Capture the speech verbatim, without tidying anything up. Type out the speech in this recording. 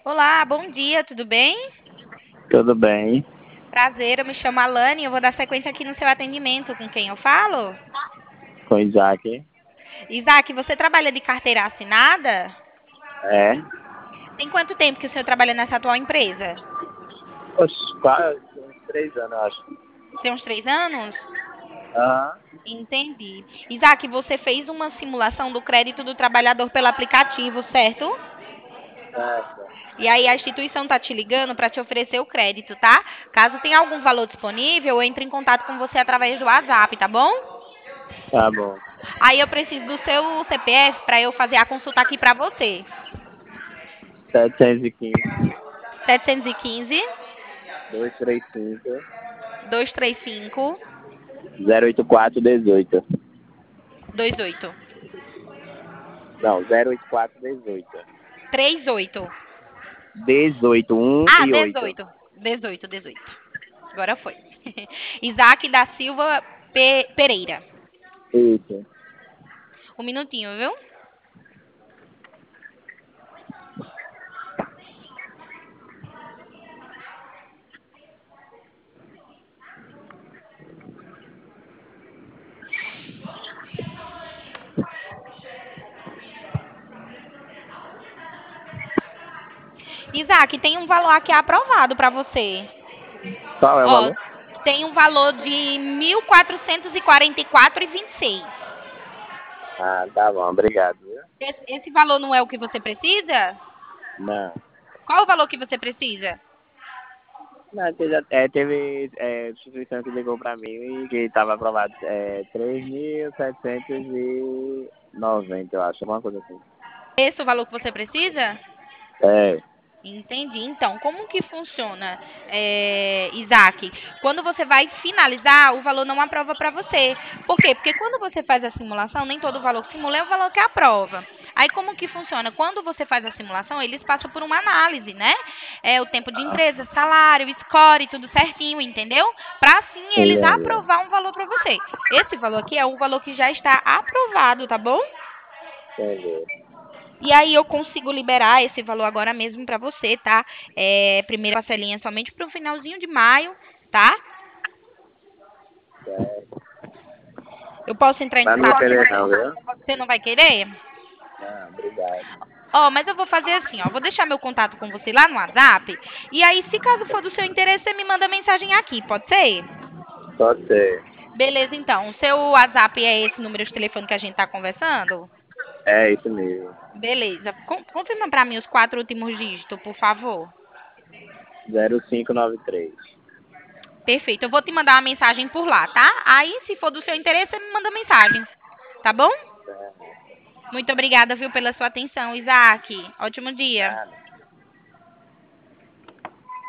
Olá, bom dia, tudo bem? Tudo bem? Prazer, eu me chamo Alane e eu vou dar sequência aqui no seu atendimento. Com quem eu falo? Com Isaac? Isaac, você trabalha de carteira assinada? É. Tem quanto tempo que o senhor trabalha nessa atual empresa? Oxe, quase uns três anos, eu acho. Tem uns três anos? Aham. Entendi. Isaac, você fez uma simulação do crédito do trabalhador pelo aplicativo, certo? Certo. E aí a instituição está te ligando para te oferecer o crédito, tá? Caso tenha algum valor disponível, eu entro em contato com você através do WhatsApp, tá bom? Tá bom. Aí eu preciso do seu C P F para eu fazer a consulta aqui para você. setecentos e quinze, setecentos e quinze, duzentos e trinta e cinco, duzentos e trinta e cinco, zero oito quatro dezoito. vinte e oito. Não, zero oito quatro dezoito. trinta e oito. Dezoito, um Ah, e oito. dezoito. dezoito, dezoito. Agora foi. Isaac da Silva Pe- Pereira. Isso. Um minutinho, viu? Isaac, tem um valor aqui aprovado para você. Qual é o Ó, valor? tem um valor de mil quatrocentos e quarenta e quatro reais e vinte e seis. Ah, tá bom, obrigado, viu? Esse, esse valor não é o que você precisa? Não. Qual o valor que você precisa? Não, teve, é, teve é, instituição que ligou pra mim e que estava aprovado é, três mil setecentos e noventa, eu acho, alguma coisa assim. Esse é o valor que você precisa? É. Entendi. Então, como que funciona, é, Isaac? Quando você vai finalizar, o valor não aprova para você. Por quê? Porque quando você faz a simulação, nem todo valor que simula é o valor que aprova. Aí, como que funciona? Quando você faz a simulação, eles passam por uma análise, né? É o tempo de empresa, salário, score, tudo certinho, entendeu? Para assim eles Entendeu? aprovar um valor para você. Esse valor aqui é o valor que já está aprovado, tá bom? Entendeu? E aí eu consigo liberar esse valor agora mesmo para você, tá? É, primeira parcelinha somente para o finalzinho de maio, tá? Certo. Eu posso entrar em Mas não vou contato com querer você? não, viu? Você não vai querer? Não, obrigado. Ó, mas eu vou fazer assim, ó. Vou deixar meu contato com você lá no WhatsApp. E aí, se caso for do seu interesse, você me manda mensagem aqui, pode ser? Pode ser. Beleza, então. O seu WhatsApp é esse número de telefone que a gente tá conversando? É isso mesmo. Beleza. Con- confirma para mim os quatro últimos dígitos, por favor. Zero cinco nove três. Perfeito. Eu vou te mandar uma mensagem por lá, tá? Aí, se for do seu interesse, você me manda mensagem. Tá bom? Certo. Muito obrigada, viu, pela sua atenção, Isaac. Ótimo dia. Nada.